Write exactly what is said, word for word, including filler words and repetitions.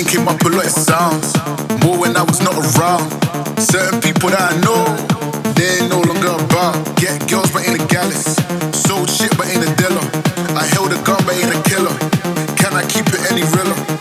came up a lot of sounds, more when I was not around. Certain people that I know, they ain't no longer about. Get girls but ain't a gallus, sold shit but ain't a dealer. I held a gun but ain't a killer. Can I keep it any realer?